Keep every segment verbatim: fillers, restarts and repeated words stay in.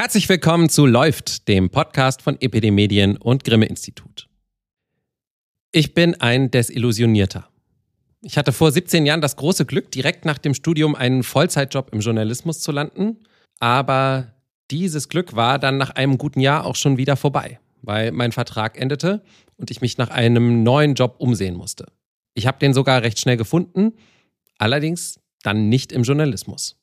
Herzlich willkommen zu Läuft, dem Podcast von E P D Medien und Grimme Institut. Ich bin ein Desillusionierter. Ich hatte vor siebzehn Jahren das große Glück, direkt nach dem Studium einen Vollzeitjob im Journalismus zu landen. Aber dieses Glück war dann nach einem guten Jahr auch schon wieder vorbei, weil mein Vertrag endete und ich mich nach einem neuen Job umsehen musste. Ich habe den sogar recht schnell gefunden, allerdings dann nicht im Journalismus.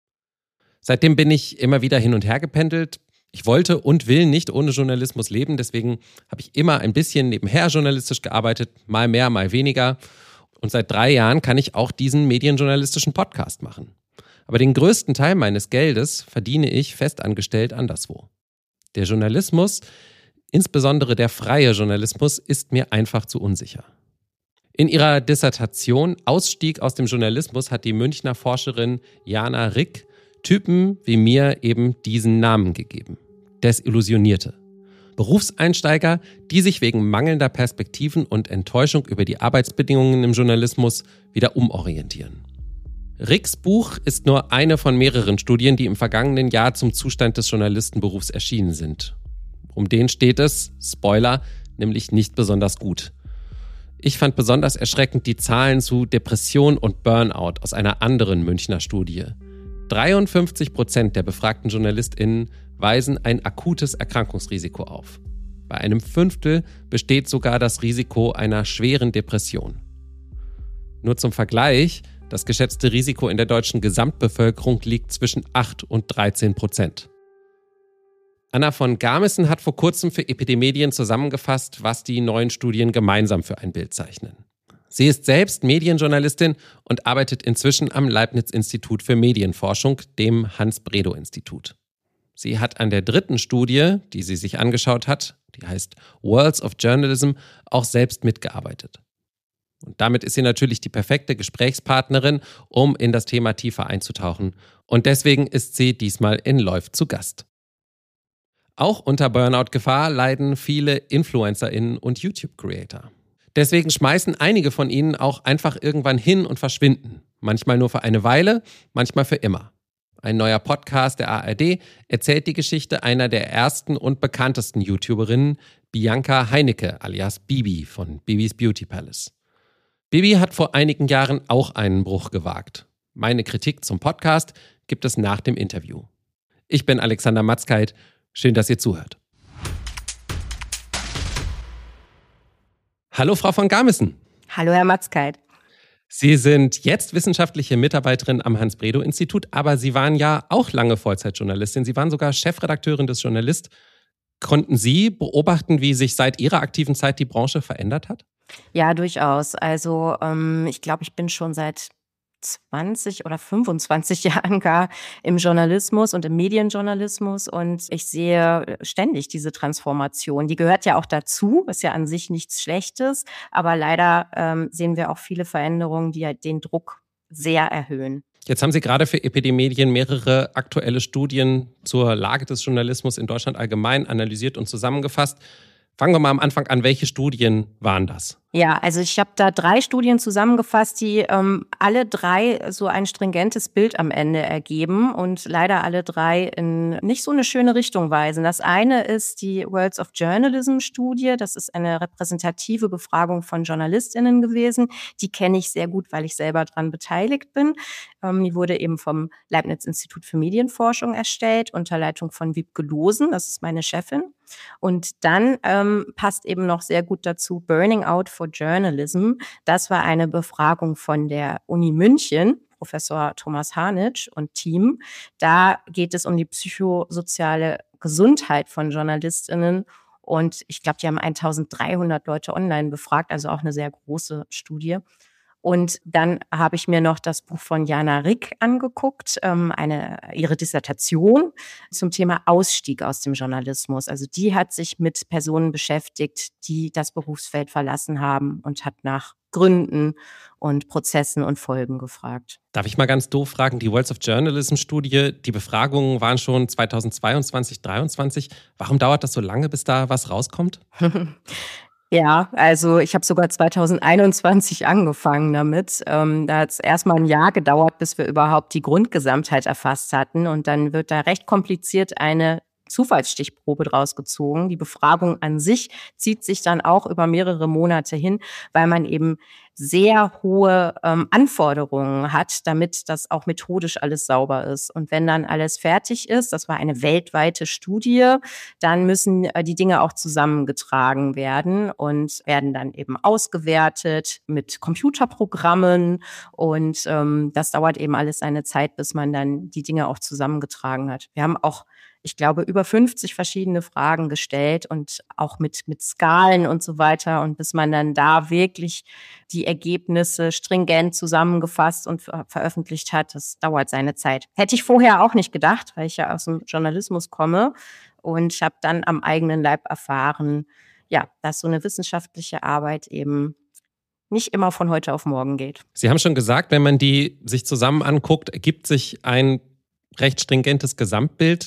Seitdem bin ich immer wieder hin und her gependelt. Ich wollte und will nicht ohne Journalismus leben, deswegen habe ich immer ein bisschen nebenher journalistisch gearbeitet, mal mehr, mal weniger. Und seit drei Jahren kann ich auch diesen medienjournalistischen Podcast machen. Aber den größten Teil meines Geldes verdiene ich festangestellt anderswo. Der Journalismus, insbesondere der freie Journalismus, ist mir einfach zu unsicher. In ihrer Dissertation Ausstieg aus dem Journalismus hat die Münchner Forscherin Jana Rick Typen wie mir eben diesen Namen gegeben. Desillusionierte. Berufseinsteiger, die sich wegen mangelnder Perspektiven und Enttäuschung über die Arbeitsbedingungen im Journalismus wieder umorientieren. Ricks Buch ist nur eine von mehreren Studien, die im vergangenen Jahr zum Zustand des Journalistenberufs erschienen sind. Um den steht es, Spoiler, nämlich nicht besonders gut. Ich fand besonders erschreckend die Zahlen zu Depression und Burnout aus einer anderen Münchner Studie. dreiundfünfzig Prozent der befragten JournalistInnen weisen ein akutes Erkrankungsrisiko auf. Bei einem Fünftel besteht sogar das Risiko einer schweren Depression. Nur zum Vergleich, das geschätzte Risiko in der deutschen Gesamtbevölkerung liegt zwischen acht und dreizehn Prozent. Anna von Garmissen hat vor kurzem für E P D Medien zusammengefasst, was die neuen Studien gemeinsam für ein Bild zeichnen. Sie ist selbst Medienjournalistin und arbeitet inzwischen am Leibniz-Institut für Medienforschung, dem Hans-Bredow-Institut. Sie hat an der dritten Studie, die sie sich angeschaut hat, die heißt Worlds of Journalism, auch selbst mitgearbeitet. Und damit ist sie natürlich die perfekte Gesprächspartnerin, um in das Thema tiefer einzutauchen. Und deswegen ist sie diesmal in Läuft zu Gast. Auch unter Burnout-Gefahr leiden viele InfluencerInnen und YouTube-Creator. Deswegen schmeißen einige von ihnen auch einfach irgendwann hin und verschwinden. Manchmal nur für eine Weile, manchmal für immer. Ein neuer Podcast der A R D erzählt die Geschichte einer der ersten und bekanntesten YouTuberinnen, Bianca Heinicke alias Bibi von Bibis Beauty Palace. Bibi hat vor einigen Jahren auch einen Bruch gewagt. Meine Kritik zum Podcast gibt es nach dem Interview. Ich bin Alexander Matzkeit. Schön, dass ihr zuhört. Hallo, Frau von Garmissen. Hallo, Herr Matzkeit. Sie sind jetzt wissenschaftliche Mitarbeiterin am Hans-Bredow-Institut, aber Sie waren ja auch lange Vollzeitjournalistin. Sie waren sogar Chefredakteurin des Journalist. Konnten Sie beobachten, wie sich seit Ihrer aktiven Zeit die Branche verändert hat? Ja, durchaus. Also ähm, ich glaube, ich bin schon seit zwanzig oder fünfundzwanzig Jahren gar im Journalismus und im Medienjournalismus und ich sehe ständig diese Transformation. Die gehört ja auch dazu, ist ja an sich nichts Schlechtes, aber leider ähm, sehen wir auch viele Veränderungen, die halt den Druck sehr erhöhen. Jetzt haben Sie gerade für E P D Medien mehrere aktuelle Studien zur Lage des Journalismus in Deutschland allgemein analysiert und zusammengefasst. Fangen wir mal am Anfang an. Welche Studien waren das? Ja, also ich habe da drei Studien zusammengefasst, die ähm, alle drei so ein stringentes Bild am Ende ergeben und leider alle drei in nicht so eine schöne Richtung weisen. Das eine ist die Worlds of Journalism Studie. Das ist eine repräsentative Befragung von JournalistInnen gewesen. Die kenne ich sehr gut, weil ich selber daran beteiligt bin. Ähm, die wurde eben vom Leibniz-Institut für Medienforschung erstellt, unter Leitung von Wiebke Losen. Das ist meine Chefin. Und dann ähm, passt eben noch sehr gut dazu Burning Out for Journalism. Das war eine Befragung von der Uni München, Professor Thomas Harnitsch und Team. Da geht es um die psychosoziale Gesundheit von JournalistInnen. Und ich glaube, die haben eintausenddreihundert Leute online befragt, also auch eine sehr große Studie. Und dann habe ich mir noch das Buch von Jana Rick angeguckt, ähm, eine, ihre Dissertation zum Thema Ausstieg aus dem Journalismus. Also die hat sich mit Personen beschäftigt, die das Berufsfeld verlassen haben und hat nach Gründen und Prozessen und Folgen gefragt. Darf ich mal ganz doof fragen, die Worlds of Journalism Studie, die Befragungen waren schon zweitausendzweiundzwanzig, dreiundzwanzig. Warum dauert das so lange, bis da was rauskommt? Ja, also ich habe sogar zweitausendeinundzwanzig angefangen damit. Ähm, da hat es erstmal ein Jahr gedauert, bis wir überhaupt die Grundgesamtheit erfasst hatten. Und dann wird da recht kompliziert eine Zufallsstichprobe draus gezogen. Die Befragung an sich zieht sich dann auch über mehrere Monate hin, weil man eben sehr hohe ähm, Anforderungen hat, damit das auch methodisch alles sauber ist. Und wenn dann alles fertig ist, das war eine weltweite Studie, dann müssen äh, die Dinge auch zusammengetragen werden und werden dann eben ausgewertet mit Computerprogrammen. Und ähm, das dauert eben alles seine Zeit, bis man dann die Dinge auch zusammengetragen hat. Wir haben auch, ich glaube, über fünfzig verschiedene Fragen gestellt und auch mit, mit Skalen und so weiter. Und bis man dann da wirklich die Ergebnisse stringent zusammengefasst und ver- veröffentlicht hat, das dauert seine Zeit. Hätte ich vorher auch nicht gedacht, weil ich ja aus dem Journalismus komme und habe dann am eigenen Leib erfahren, ja, dass so eine wissenschaftliche Arbeit eben nicht immer von heute auf morgen geht. Sie haben schon gesagt, wenn man die sich zusammen anguckt, ergibt sich ein recht stringentes Gesamtbild.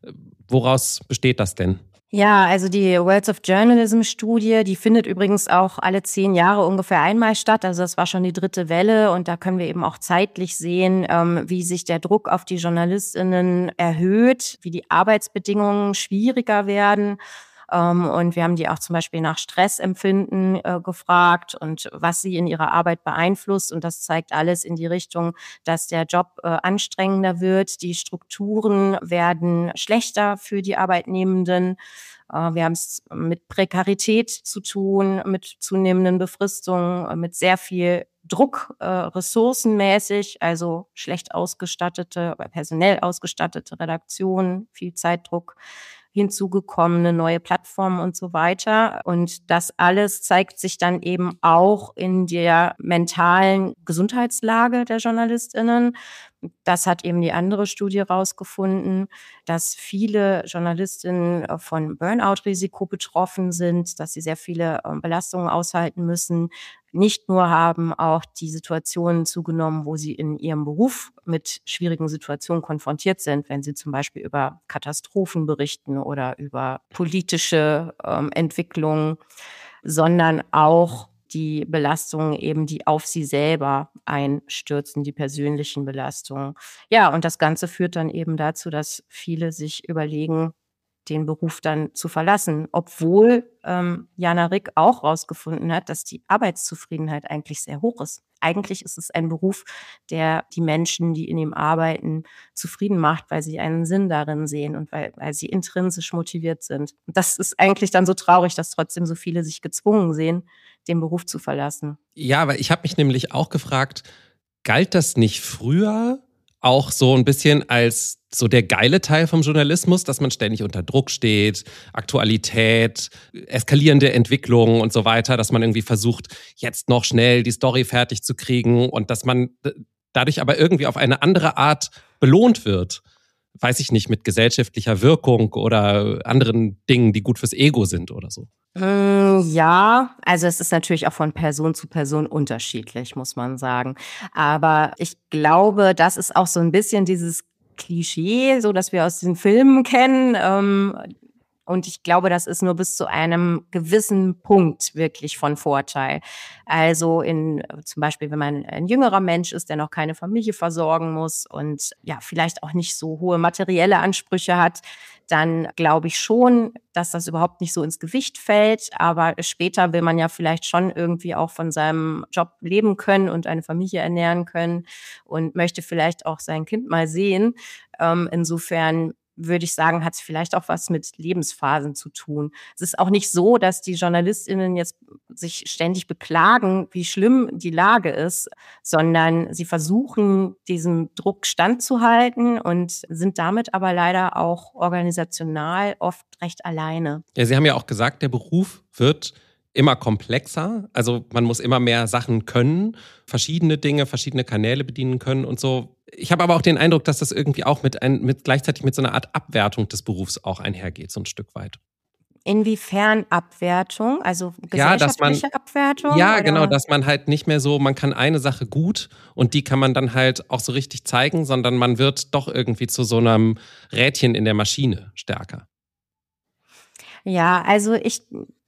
Woraus besteht das denn? Ja, also die Worlds of Journalism Studie, die findet übrigens auch alle zehn Jahre ungefähr einmal statt. Also das war schon die dritte Welle und da können wir eben auch zeitlich sehen, ähm, wie sich der Druck auf die JournalistInnen erhöht, wie die Arbeitsbedingungen schwieriger werden. Ähm, und wir haben die auch zum Beispiel nach Stressempfinden äh, gefragt und was sie in ihrer Arbeit beeinflusst. Und das zeigt alles in die Richtung, dass der Job äh, anstrengender wird. Die Strukturen werden schlechter für die Arbeitnehmenden. Äh, wir haben es mit Prekarität zu tun, mit zunehmenden Befristungen, äh, mit sehr viel Druck, äh, ressourcenmäßig, also schlecht ausgestattete, personell ausgestattete Redaktionen, viel Zeitdruck, hinzugekommene neue Plattformen und so weiter. Und das alles zeigt sich dann eben auch in der mentalen Gesundheitslage der JournalistInnen. Das hat eben die andere Studie rausgefunden, dass viele JournalistInnen von Burnout-Risiko betroffen sind, dass sie sehr viele Belastungen aushalten müssen, nicht nur haben auch die Situationen zugenommen, wo sie in ihrem Beruf mit schwierigen Situationen konfrontiert sind, wenn sie zum Beispiel über Katastrophen berichten oder über politische ähm, Entwicklungen, sondern auch die Belastungen eben, die auf sie selber einstürzen, die persönlichen Belastungen. Ja, und das Ganze führt dann eben dazu, dass viele sich überlegen, den Beruf dann zu verlassen, obwohl ähm, Jana Rick auch rausgefunden hat, dass die Arbeitszufriedenheit eigentlich sehr hoch ist. Eigentlich ist es ein Beruf, der die Menschen, die in ihm arbeiten, zufrieden macht, weil sie einen Sinn darin sehen und weil, weil sie intrinsisch motiviert sind. Und das ist eigentlich dann so traurig, dass trotzdem so viele sich gezwungen sehen, den Beruf zu verlassen. Ja, aber ich habe mich nämlich auch gefragt, galt das nicht früher auch so ein bisschen als so der geile Teil vom Journalismus, dass man ständig unter Druck steht, Aktualität, eskalierende Entwicklungen und so weiter, dass man irgendwie versucht, jetzt noch schnell die Story fertig zu kriegen und dass man dadurch aber irgendwie auf eine andere Art belohnt wird. Weiß ich nicht, mit gesellschaftlicher Wirkung oder anderen Dingen, die gut fürs Ego sind oder so. Ja, also es ist natürlich auch von Person zu Person unterschiedlich, muss man sagen. Aber ich glaube, das ist auch so ein bisschen dieses Klischee, so dass wir aus den Filmen kennen. Ähm, und ich glaube, das ist nur bis zu einem gewissen Punkt wirklich von Vorteil. Also in, zum Beispiel, wenn man ein jüngerer Mensch ist, der noch keine Familie versorgen muss und ja, vielleicht auch nicht so hohe materielle Ansprüche hat, dann glaube ich schon, dass das überhaupt nicht so ins Gewicht fällt. Aber später will man ja vielleicht schon irgendwie auch von seinem Job leben können und eine Familie ernähren können und möchte vielleicht auch sein Kind mal sehen. Ähm, insofern würde ich sagen, hat es vielleicht auch was mit Lebensphasen zu tun. Es ist auch nicht so, dass die JournalistInnen jetzt sich ständig beklagen, wie schlimm die Lage ist, sondern sie versuchen, diesem Druck standzuhalten und sind damit aber leider auch organisational oft recht alleine. Ja, Sie haben ja auch gesagt, der Beruf wird immer komplexer. Also man muss immer mehr Sachen können, verschiedene Dinge, verschiedene Kanäle bedienen können und so. Ich habe aber auch den Eindruck, dass das irgendwie auch mit, ein, mit gleichzeitig mit so einer Art Abwertung des Berufs auch einhergeht, so ein Stück weit. Inwiefern Abwertung? Also Ja, dass man, gesellschaftliche Abwertung? ja, oder? genau, dass man halt nicht mehr so, man kann eine Sache gut und die kann man dann halt auch so richtig zeigen, sondern man wird doch irgendwie zu so einem Rädchen in der Maschine stärker. Ja, also ich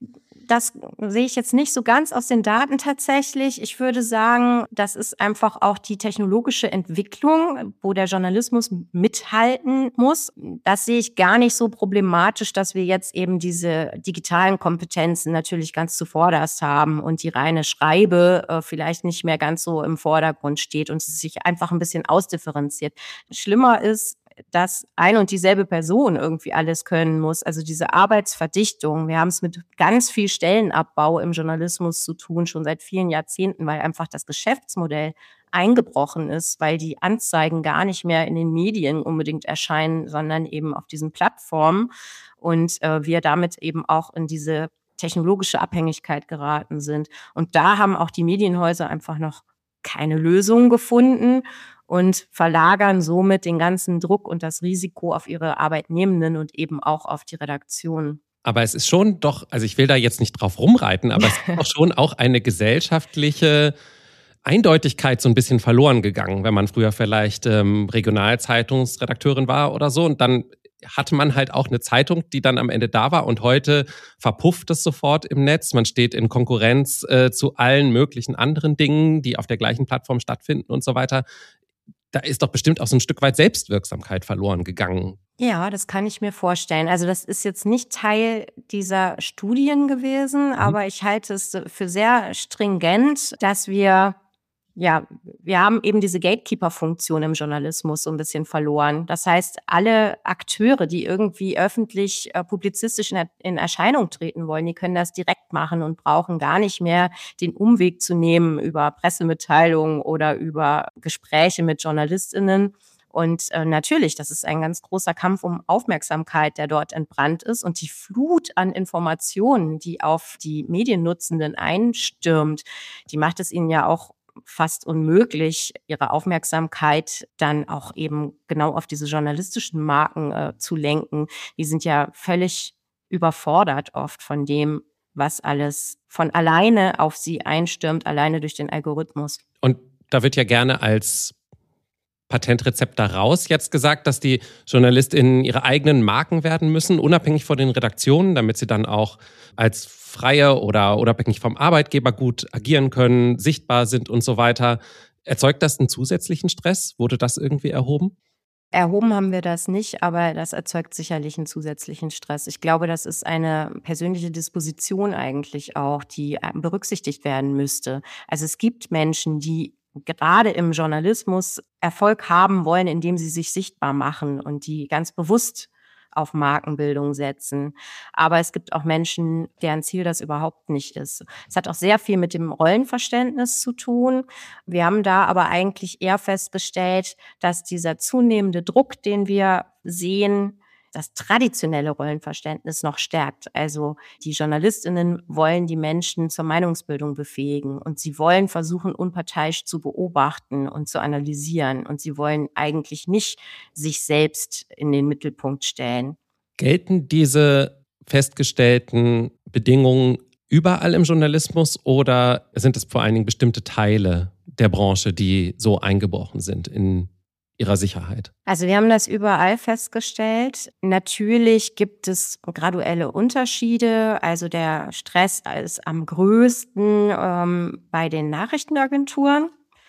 Das sehe ich jetzt nicht so ganz aus den Daten tatsächlich. Ich würde sagen, das ist einfach auch die technologische Entwicklung, wo der Journalismus mithalten muss. Das sehe ich gar nicht so problematisch, dass wir jetzt eben diese digitalen Kompetenzen natürlich ganz zuvorderst haben und die reine Schreibe äh, vielleicht nicht mehr ganz so im Vordergrund steht und es sich einfach ein bisschen ausdifferenziert. Schlimmer ist, dass ein und dieselbe Person irgendwie alles können muss. Also diese Arbeitsverdichtung. Wir haben es mit ganz viel Stellenabbau im Journalismus zu tun, schon seit vielen Jahrzehnten, weil einfach das Geschäftsmodell eingebrochen ist, weil die Anzeigen gar nicht mehr in den Medien unbedingt erscheinen, sondern eben auf diesen Plattformen und äh, wir damit eben auch in diese technologische Abhängigkeit geraten sind. Und da haben auch die Medienhäuser einfach noch keine Lösung gefunden und verlagern somit den ganzen Druck und das Risiko auf ihre Arbeitnehmenden und eben auch auf die Redaktion. Aber es ist schon doch, also ich will da jetzt nicht drauf rumreiten, aber es ist doch schon auch eine gesellschaftliche Eindeutigkeit so ein bisschen verloren gegangen, wenn man früher vielleicht ähm, Regionalzeitungsredakteurin war oder so und dann hatte man halt auch eine Zeitung, die dann am Ende da war und heute verpufft es sofort im Netz. Man steht in Konkurrenz äh, zu allen möglichen anderen Dingen, die auf der gleichen Plattform stattfinden und so weiter. Da ist doch bestimmt auch so ein Stück weit Selbstwirksamkeit verloren gegangen. Ja, das kann ich mir vorstellen. Also das ist jetzt nicht Teil dieser Studien gewesen, mhm. aber ich halte es für sehr stringent, dass wir Ja, wir haben eben diese Gatekeeper-Funktion im Journalismus so ein bisschen verloren. Das heißt, alle Akteure, die irgendwie öffentlich äh, publizistisch in, in Erscheinung treten wollen, die können das direkt machen und brauchen gar nicht mehr den Umweg zu nehmen über Pressemitteilungen oder über Gespräche mit JournalistInnen. Und äh, natürlich, das ist ein ganz großer Kampf um Aufmerksamkeit, der dort entbrannt ist. Und die Flut an Informationen, die auf die Mediennutzenden einstürmt, die macht es ihnen ja auch fast unmöglich, ihre Aufmerksamkeit dann auch eben genau auf diese journalistischen Marken äh, zu lenken. Die sind ja völlig überfordert oft von dem, was alles von alleine auf sie einstürmt, alleine durch den Algorithmus. Und da wird ja gerne als Patentrezept daraus jetzt gesagt, dass die JournalistInnen ihre eigenen Marken werden müssen, unabhängig von den Redaktionen, damit sie dann auch als Freie oder unabhängig vom Arbeitgeber gut agieren können, sichtbar sind und so weiter. Erzeugt das einen zusätzlichen Stress? Wurde das irgendwie erhoben? Erhoben haben wir das nicht, aber das erzeugt sicherlich einen zusätzlichen Stress. Ich glaube, das ist eine persönliche Disposition eigentlich auch, die berücksichtigt werden müsste. Also es gibt Menschen, die gerade im Journalismus Erfolg haben wollen, indem sie sich sichtbar machen und die ganz bewusst auf Markenbildung setzen. Aber es gibt auch Menschen, deren Ziel das überhaupt nicht ist. Es hat auch sehr viel mit dem Rollenverständnis zu tun. Wir haben da aber eigentlich eher festgestellt, dass dieser zunehmende Druck, den wir sehen, das traditionelle Rollenverständnis noch stärkt. Also die JournalistInnen wollen die Menschen zur Meinungsbildung befähigen und sie wollen versuchen, unparteiisch zu beobachten und zu analysieren. Und sie wollen eigentlich nicht sich selbst in den Mittelpunkt stellen. Gelten diese festgestellten Bedingungen überall im Journalismus oder sind es vor allen Dingen bestimmte Teile der Branche, die so eingebrochen sind in ihrer Sicherheit? Also wir haben das überall festgestellt. Natürlich gibt es graduelle Unterschiede. Also der Stress ist am größten ähm, bei den Nachrichtenagenturen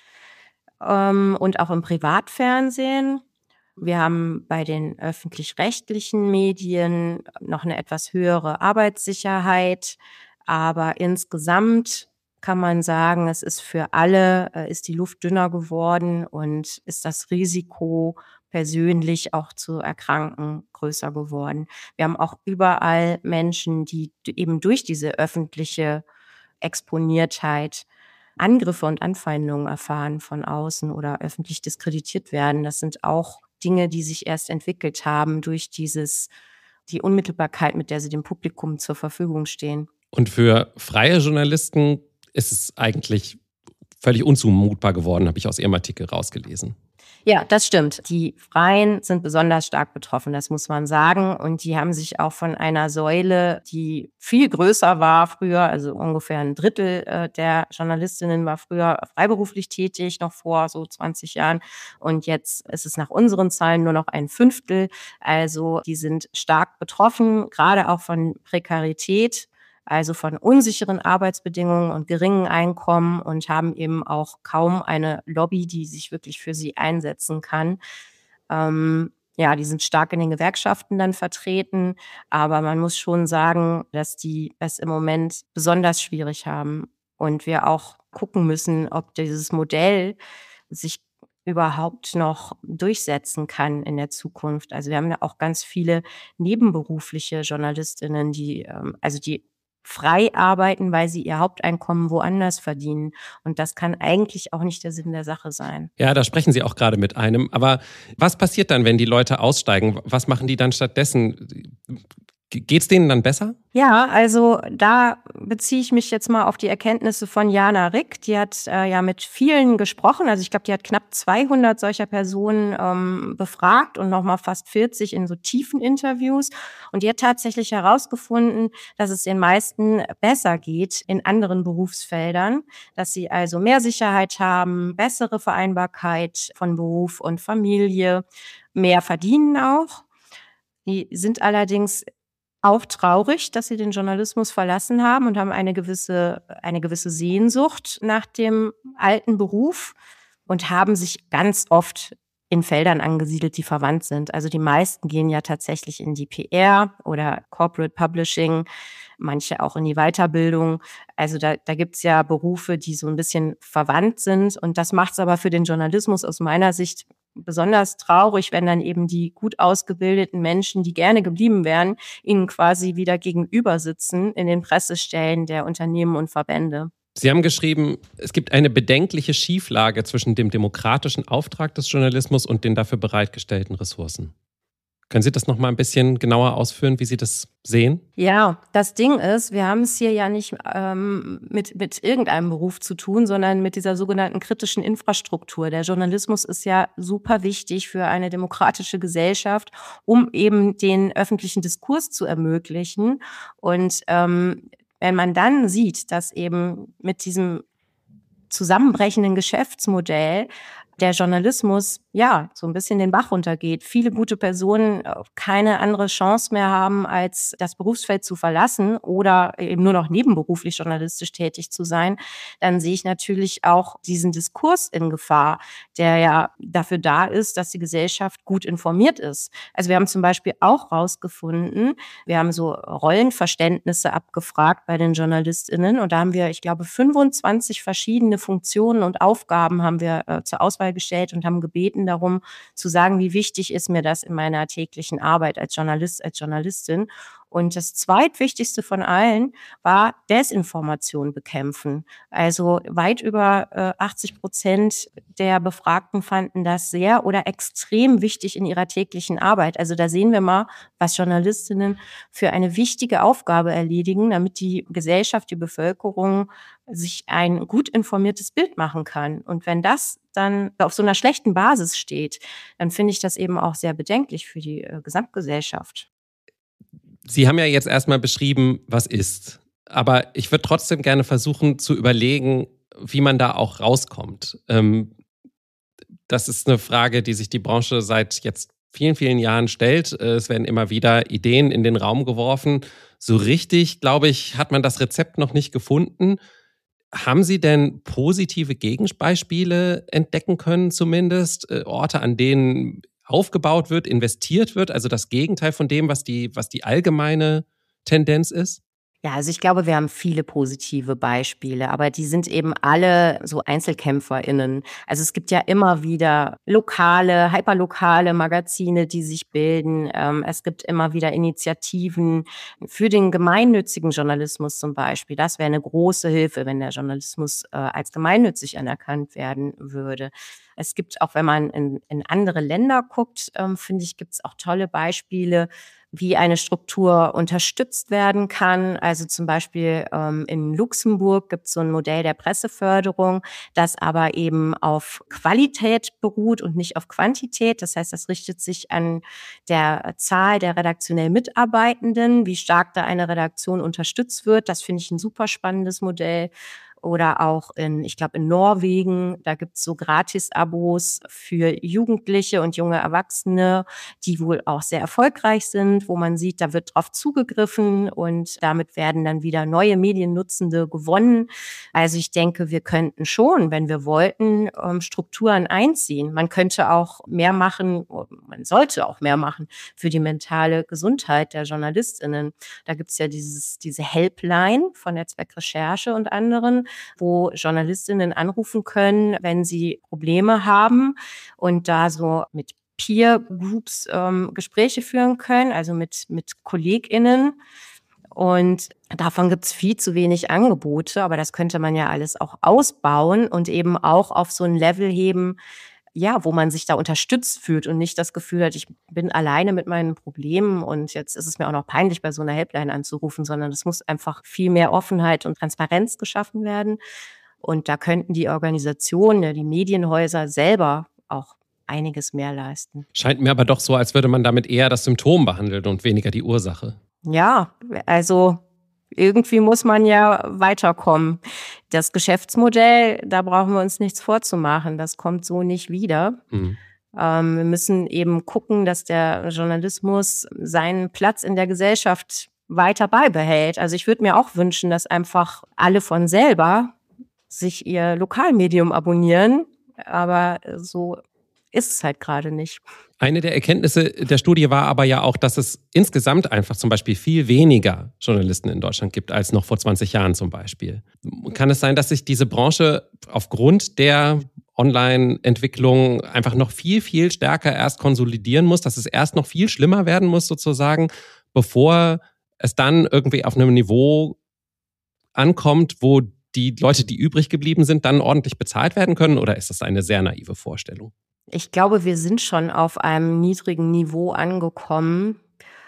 ähm, und auch im Privatfernsehen. Wir haben bei den öffentlich-rechtlichen Medien noch eine etwas höhere Arbeitssicherheit, aber insgesamt kann man sagen, es ist für alle, äh, ist die Luft dünner geworden und ist das Risiko, persönlich auch zu erkranken, größer geworden. Wir haben auch überall Menschen, die eben durch diese öffentliche Exponiertheit Angriffe und Anfeindungen erfahren von außen oder öffentlich diskreditiert werden. Das sind auch Dinge, die sich erst entwickelt haben durch dieses, die Unmittelbarkeit, mit der sie dem Publikum zur Verfügung stehen. Und für freie Journalisten ist es eigentlich völlig unzumutbar geworden, habe ich aus Ihrem Artikel rausgelesen. Ja, das stimmt. Die Freien sind besonders stark betroffen, das muss man sagen. Und die haben sich auch von einer Säule, die viel größer war früher, also ungefähr ein Drittel äh, der Journalistinnen war früher freiberuflich tätig, noch vor so zwanzig Jahren. Und jetzt ist es nach unseren Zahlen nur noch ein Fünftel. Also die sind stark betroffen, gerade auch von Prekarität. also von unsicheren Arbeitsbedingungen und geringen Einkommen und haben eben auch kaum eine Lobby, die sich wirklich für sie einsetzen kann. Ähm, ja, die sind stark in den Gewerkschaften dann vertreten, aber man muss schon sagen, dass die es im Moment besonders schwierig haben und wir auch gucken müssen, ob dieses Modell sich überhaupt noch durchsetzen kann in der Zukunft. Also wir haben ja auch ganz viele nebenberufliche JournalistInnen, die, ähm, also die frei arbeiten, weil sie ihr Haupteinkommen woanders verdienen. Und das kann eigentlich auch nicht der Sinn der Sache sein. Ja, da sprechen Sie auch gerade mit einem. Aber was passiert dann, wenn die Leute aussteigen? Was machen die dann stattdessen? Geht's denen dann besser? Ja, also da beziehe ich mich jetzt mal auf die Erkenntnisse von Jana Rick. Die hat äh, ja mit vielen gesprochen. Also ich glaube, die hat knapp zweihundert solcher Personen ähm, befragt und nochmal fast vierzig in so tiefen Interviews. Und die hat tatsächlich herausgefunden, dass es den meisten besser geht in anderen Berufsfeldern, dass sie also mehr Sicherheit haben, bessere Vereinbarkeit von Beruf und Familie, mehr verdienen auch. Die sind allerdings auch traurig, dass sie den Journalismus verlassen haben und haben eine gewisse, eine gewisse Sehnsucht nach dem alten Beruf und haben sich ganz oft in Feldern angesiedelt, die verwandt sind. Also die meisten gehen ja tatsächlich in die P R oder Corporate Publishing, manche auch in die Weiterbildung. Also da, da gibt's ja Berufe, die so ein bisschen verwandt sind. Und das macht's aber für den Journalismus aus meiner Sicht besonders traurig, wenn dann eben die gut ausgebildeten Menschen, die gerne geblieben wären, ihnen quasi wieder gegenüber sitzen in den Pressestellen der Unternehmen und Verbände. Sie haben geschrieben, es gibt eine bedenkliche Schieflage zwischen dem demokratischen Auftrag des Journalismus und den dafür bereitgestellten Ressourcen. Können Sie das noch mal ein bisschen genauer ausführen, wie Sie das sehen? Ja, das Ding ist, wir haben es hier ja nicht ähm, mit, mit irgendeinem Beruf zu tun, sondern mit dieser sogenannten kritischen Infrastruktur. Der Journalismus ist ja super wichtig für eine demokratische Gesellschaft, um eben den öffentlichen Diskurs zu ermöglichen. Und ähm, wenn man dann sieht, dass eben mit diesem zusammenbrechenden Geschäftsmodell der Journalismus, ja, so ein bisschen den Bach runtergeht, viele gute Personen keine andere Chance mehr haben, als das Berufsfeld zu verlassen oder eben nur noch nebenberuflich journalistisch tätig zu sein, dann sehe ich natürlich auch diesen Diskurs in Gefahr, der ja dafür da ist, dass die Gesellschaft gut informiert ist. Also wir haben zum Beispiel auch rausgefunden, wir haben so Rollenverständnisse abgefragt bei den JournalistInnen und da haben wir, ich glaube, fünfundzwanzig verschiedene Funktionen und Aufgaben haben wir äh, zur Auswahl gestellt und haben gebeten darum, zu sagen, wie wichtig ist mir das in meiner täglichen Arbeit als Journalist, als Journalistin. Und das zweitwichtigste von allen war Desinformation bekämpfen. Also weit über äh, achtzig Prozent der Befragten fanden das sehr oder extrem wichtig in ihrer täglichen Arbeit. Also da sehen wir mal, was Journalistinnen für eine wichtige Aufgabe erledigen, damit die Gesellschaft, die Bevölkerung sich ein gut informiertes Bild machen kann. Und wenn das dann auf so einer schlechten Basis steht, dann finde ich das eben auch sehr bedenklich für die äh, Gesamtgesellschaft. Sie haben ja jetzt erstmal beschrieben, was ist. Aber ich würde trotzdem gerne versuchen zu überlegen, wie man da auch rauskommt. Ähm, das ist eine Frage, die sich die Branche seit jetzt vielen, vielen Jahren stellt. Es werden immer wieder Ideen in den Raum geworfen. So richtig, glaube ich, hat man das Rezept noch nicht gefunden. Haben Sie denn positive Gegenbeispiele entdecken können zumindest? Äh, Orte, an denen aufgebaut wird, investiert wird? Also das Gegenteil von dem, was die, was die allgemeine Tendenz ist? Ja, also ich glaube, wir haben viele positive Beispiele, aber die sind eben alle so EinzelkämpferInnen. Also es gibt ja immer wieder lokale, hyperlokale Magazine, die sich bilden. Ähm, es gibt immer wieder Initiativen für den gemeinnützigen Journalismus zum Beispiel. Das wäre eine große Hilfe, wenn der Journalismus äh, als gemeinnützig anerkannt werden würde. Es gibt auch, wenn man in, in andere Länder guckt, ähm, finde ich, gibt es auch tolle Beispiele, wie eine Struktur unterstützt werden kann. Also zum Beispiel ähm, in Luxemburg gibt es so ein Modell der Presseförderung, das aber eben auf Qualität beruht und nicht auf Quantität. Das heißt, das richtet sich an der Zahl der redaktionell Mitarbeitenden, wie stark da eine Redaktion unterstützt wird. Das finde ich ein super spannendes Modell. oder auch in, ich glaube in Norwegen, da gibt's so Gratis-Abos für Jugendliche und junge Erwachsene, die wohl auch sehr erfolgreich sind, wo man sieht, da wird drauf zugegriffen und damit werden dann wieder neue Mediennutzende gewonnen. Also ich denke, wir könnten schon, wenn wir wollten, Strukturen einziehen. Man könnte auch mehr machen, man sollte auch mehr machen für die mentale Gesundheit der JournalistInnen. Da gibt's ja dieses, diese Helpline von Netzwerk Recherche und anderen, wo JournalistInnen anrufen können, wenn sie Probleme haben und da so mit Peer Groups ähm, Gespräche führen können, also mit, mit KollegInnen. Und davon gibt's viel zu wenig Angebote, aber das könnte man ja alles auch ausbauen und eben auch auf so ein Level heben, ja, wo man sich da unterstützt fühlt und nicht das Gefühl hat, ich bin alleine mit meinen Problemen und jetzt ist es mir auch noch peinlich, bei so einer Helpline anzurufen, sondern es muss einfach viel mehr Offenheit und Transparenz geschaffen werden. Und da könnten die Organisationen, die Medienhäuser selber auch einiges mehr leisten. Scheint mir aber doch so, als würde man damit eher das Symptom behandeln und weniger die Ursache. Ja, also irgendwie muss man ja weiterkommen. Das Geschäftsmodell, da brauchen wir uns nichts vorzumachen. Das kommt so nicht wieder. Mhm. Ähm, wir müssen eben gucken, dass der Journalismus seinen Platz in der Gesellschaft weiter beibehält. Also ich würde mir auch wünschen, dass einfach alle von selber sich ihr Lokalmedium abonnieren. Aber so ist es halt gerade nicht. Eine der Erkenntnisse der Studie war aber ja auch, dass es insgesamt einfach zum Beispiel viel weniger Journalisten in Deutschland gibt als noch vor zwanzig Jahren zum Beispiel. Kann es sein, dass sich diese Branche aufgrund der Online-Entwicklung einfach noch viel, viel stärker erst konsolidieren muss, dass es erst noch viel schlimmer werden muss sozusagen, bevor es dann irgendwie auf einem Niveau ankommt, wo die Leute, die übrig geblieben sind, dann ordentlich bezahlt werden können? Oder ist das eine sehr naive Vorstellung? Ich glaube, wir sind schon auf einem niedrigen Niveau angekommen.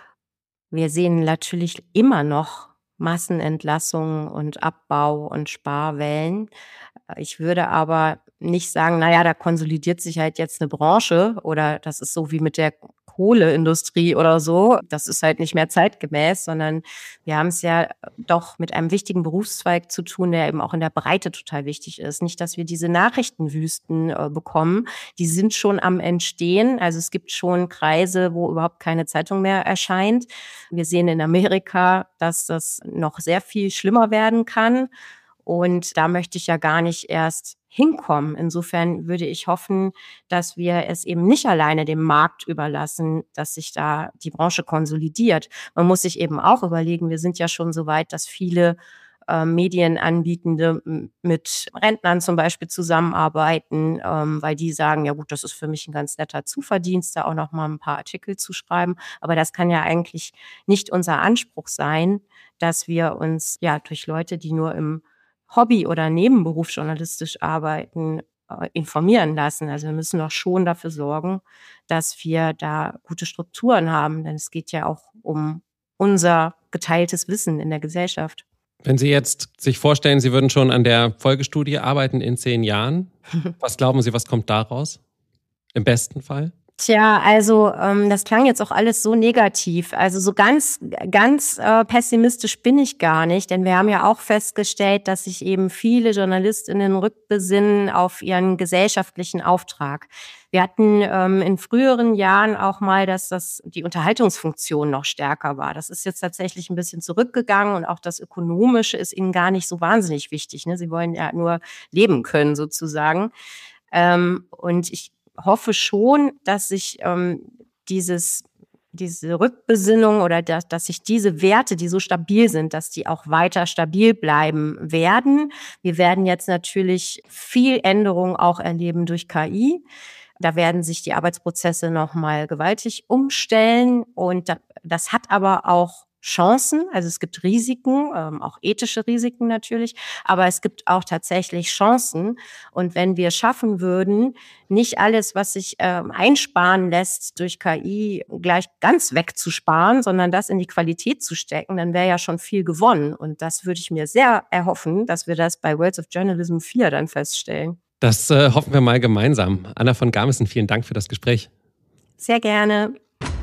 Wir sehen natürlich immer noch Massenentlassungen und Abbau und Sparwellen. Ich würde aber nicht sagen, naja, da konsolidiert sich halt jetzt eine Branche oder das ist so wie mit der Kohleindustrie oder so. Das ist halt nicht mehr zeitgemäß, sondern wir haben es ja doch mit einem wichtigen Berufszweig zu tun, der eben auch in der Breite total wichtig ist. Nicht, dass wir diese Nachrichtenwüsten äh, bekommen. Die sind schon am Entstehen. Also es gibt schon Kreise, wo überhaupt keine Zeitung mehr erscheint. Wir sehen in Amerika, dass das noch sehr viel schlimmer werden kann. Und da möchte ich ja gar nicht erst hinkommen. Insofern würde ich hoffen, dass wir es eben nicht alleine dem Markt überlassen, dass sich da die Branche konsolidiert. Man muss sich eben auch überlegen, wir sind ja schon so weit, dass viele äh, Medienanbietende mit Rentnern zum Beispiel zusammenarbeiten, ähm, weil die sagen, ja gut, das ist für mich ein ganz netter Zuverdienst, da auch noch mal ein paar Artikel zu schreiben. Aber das kann ja eigentlich nicht unser Anspruch sein, dass wir uns ja durch Leute, die nur im Hobby- oder Nebenberuf journalistisch arbeiten, äh, informieren lassen. Also wir müssen doch schon dafür sorgen, dass wir da gute Strukturen haben, denn es geht ja auch um unser geteiltes Wissen in der Gesellschaft. Wenn Sie jetzt sich vorstellen, Sie würden schon an der Folgestudie arbeiten in zehn Jahren, was glauben Sie, was kommt daraus? Im besten Fall? Tja, also ähm, das klang jetzt auch alles so negativ. Also so ganz, ganz äh, pessimistisch bin ich gar nicht, denn wir haben ja auch festgestellt, dass sich eben viele JournalistInnen rückbesinnen auf ihren gesellschaftlichen Auftrag. Wir hatten ähm, in früheren Jahren auch mal, dass das die Unterhaltungsfunktion noch stärker war. Das ist jetzt tatsächlich ein bisschen zurückgegangen und auch das Ökonomische ist ihnen gar nicht so wahnsinnig wichtig, ne? Sie wollen ja nur leben können sozusagen. Ähm, und ich hoffe schon, dass sich ähm, dieses, diese Rückbesinnung oder dass, dass sich diese Werte, die so stabil sind, dass die auch weiter stabil bleiben werden. Wir werden jetzt natürlich viel Änderung auch erleben durch K I. Da werden sich die Arbeitsprozesse nochmal gewaltig umstellen und das hat aber auch Chancen, also es gibt Risiken, ähm, auch ethische Risiken natürlich, aber es gibt auch tatsächlich Chancen. Und wenn wir schaffen würden, nicht alles, was sich ähm, einsparen lässt durch K I, gleich ganz wegzusparen, sondern das in die Qualität zu stecken, dann wäre ja schon viel gewonnen. Und das würde ich mir sehr erhoffen, dass wir das bei Worlds of Journalism vier dann feststellen. Das äh, hoffen wir mal gemeinsam. Anna von Garmissen, vielen Dank für das Gespräch. Sehr gerne.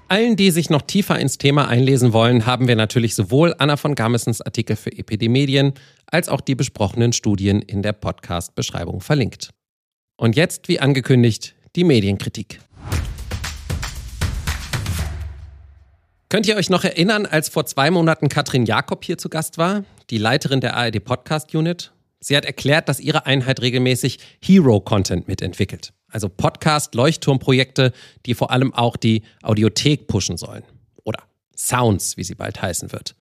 Allen, die sich noch tiefer ins Thema einlesen wollen, haben wir natürlich sowohl Anna von Gamessens Artikel für E P D Medien als auch die besprochenen Studien in der Podcast-Beschreibung verlinkt. Und jetzt, wie angekündigt, die Medienkritik. Könnt ihr euch noch erinnern, als vor zwei Monaten Katrin Jakob hier zu Gast war, die Leiterin der A R D Podcast Unit? Sie hat erklärt, dass ihre Einheit regelmäßig Hero-Content mitentwickelt. Also Podcast-Leuchtturmprojekte, die vor allem auch die Audiothek pushen sollen. Oder Sounds, wie sie bald heißen wird.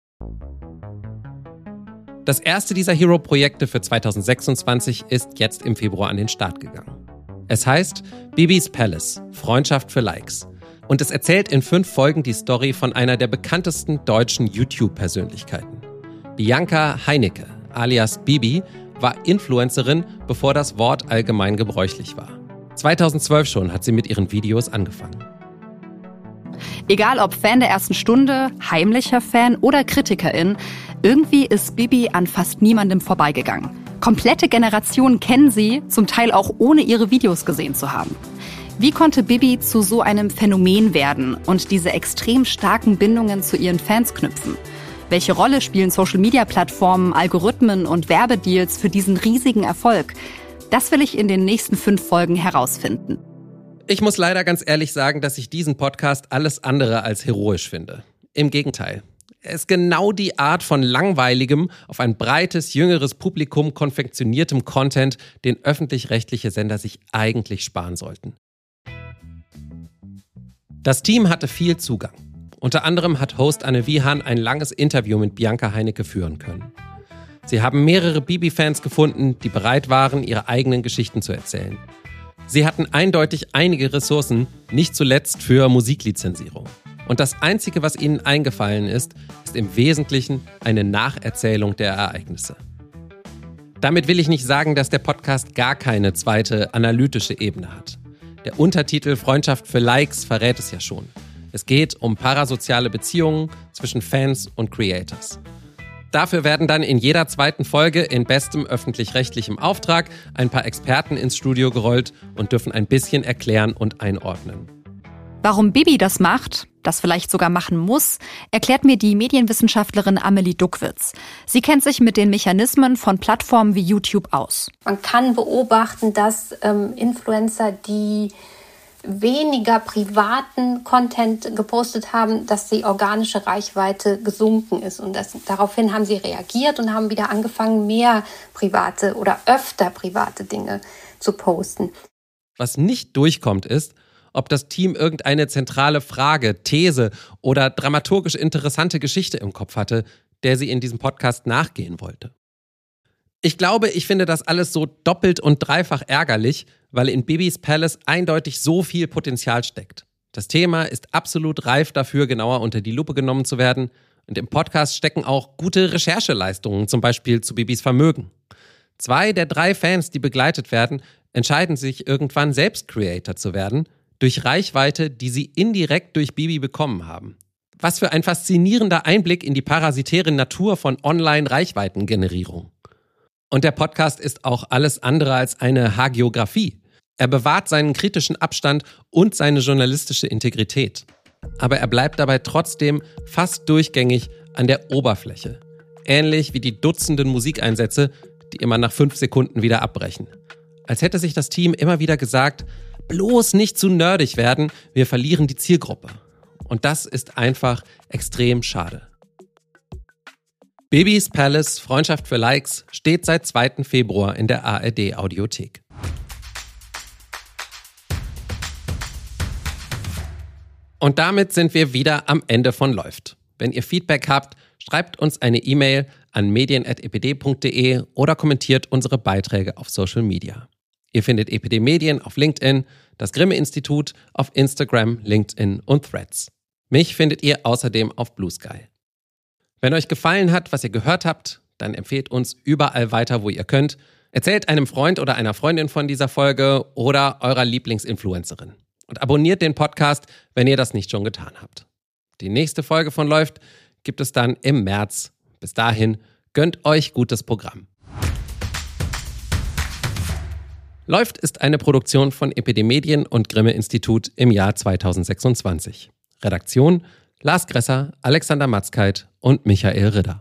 Das erste dieser Hero-Projekte für zwanzig sechsundzwanzig ist jetzt im Februar an den Start gegangen. Es heißt Bibis Palace, Freundschaft für Likes. Und es erzählt in fünf Folgen die Story von einer der bekanntesten deutschen YouTube-Persönlichkeiten. Bianca Heinecke, alias Bibi, war Influencerin, bevor das Wort allgemein gebräuchlich war. zweitausendzwölf schon hat sie mit ihren Videos angefangen. Egal ob Fan der ersten Stunde, heimlicher Fan oder Kritikerin, irgendwie ist Bibi an fast niemandem vorbeigegangen. Komplette Generationen kennen sie, zum Teil auch ohne ihre Videos gesehen zu haben. Wie konnte Bibi zu so einem Phänomen werden und diese extrem starken Bindungen zu ihren Fans knüpfen? Welche Rolle spielen Social-Media-Plattformen, Algorithmen und Werbedeals für diesen riesigen Erfolg? Das will ich in den nächsten fünf Folgen herausfinden. Ich muss leider ganz ehrlich sagen, dass ich diesen Podcast alles andere als heroisch finde. Im Gegenteil. Er ist genau die Art von langweiligem, auf ein breites, jüngeres Publikum konfektioniertem Content, den öffentlich-rechtliche Sender sich eigentlich sparen sollten. Das Team hatte viel Zugang. Unter anderem hat Host Anne Wiehan ein langes Interview mit Bianca Heinecke führen können. Sie haben mehrere Bibi-Fans gefunden, die bereit waren, ihre eigenen Geschichten zu erzählen. Sie hatten eindeutig einige Ressourcen, nicht zuletzt für Musiklizenzierung. Und das Einzige, was ihnen eingefallen ist, ist im Wesentlichen eine Nacherzählung der Ereignisse. Damit will ich nicht sagen, dass der Podcast gar keine zweite analytische Ebene hat. Der Untertitel Freundschaft für Likes verrät es ja schon. Es geht um parasoziale Beziehungen zwischen Fans und Creators. Dafür werden dann in jeder zweiten Folge in bestem öffentlich-rechtlichem Auftrag ein paar Experten ins Studio gerollt und dürfen ein bisschen erklären und einordnen. Warum Bibi das macht, das vielleicht sogar machen muss, erklärt mir die Medienwissenschaftlerin Amelie Duckwitz. Sie kennt sich mit den Mechanismen von Plattformen wie YouTube aus. Man kann beobachten, dass ähm, Influencer, die weniger privaten Content gepostet haben, dass die organische Reichweite gesunken ist. Und das, daraufhin haben sie reagiert und haben wieder angefangen, mehr private oder öfter private Dinge zu posten. Was nicht durchkommt ist, ob das Team irgendeine zentrale Frage, These oder dramaturgisch interessante Geschichte im Kopf hatte, der sie in diesem Podcast nachgehen wollte. Ich glaube, ich finde das alles so doppelt und dreifach ärgerlich, weil in Bibis Palace eindeutig so viel Potenzial steckt. Das Thema ist absolut reif dafür, genauer unter die Lupe genommen zu werden. Und im Podcast stecken auch gute Rechercheleistungen, zum Beispiel zu Bibis Vermögen. Zwei der drei Fans, die begleitet werden, entscheiden sich irgendwann selbst Creator zu werden, durch Reichweite, die sie indirekt durch Bibi bekommen haben. Was für ein faszinierender Einblick in die parasitäre Natur von Online-Reichweitengenerierung. Und der Podcast ist auch alles andere als eine Hagiografie. Er bewahrt seinen kritischen Abstand und seine journalistische Integrität. Aber er bleibt dabei trotzdem fast durchgängig an der Oberfläche. Ähnlich wie die Dutzenden Musikeinsätze, die immer nach fünf Sekunden wieder abbrechen. Als hätte sich das Team immer wieder gesagt, bloß nicht zu nerdig werden, wir verlieren die Zielgruppe. Und das ist einfach extrem schade. Bibis Palace, Freundschaft für Likes, steht seit zweiten Februar in der A R D Audiothek. Und damit sind wir wieder am Ende von Läuft. Wenn ihr Feedback habt, schreibt uns eine E-Mail an medien at e p d punkt d e oder kommentiert unsere Beiträge auf Social Media. Ihr findet E P D Medien auf LinkedIn, das Grimme-Institut auf Instagram, LinkedIn und Threads. Mich findet ihr außerdem auf Blue Sky. Wenn euch gefallen hat, was ihr gehört habt, dann empfehlt uns überall weiter, wo ihr könnt. Erzählt einem Freund oder einer Freundin von dieser Folge oder eurer Lieblingsinfluencerin. Und abonniert den Podcast, wenn ihr das nicht schon getan habt. Die nächste Folge von Läuft gibt es dann im März. Bis dahin, gönnt euch gutes Programm. Läuft ist eine Produktion von E P D Medien und Grimme Institut im Jahr zweitausendsechsundzwanzig. Redaktion Lars Gresser, Alexander Matzkeit und Michael Ridder.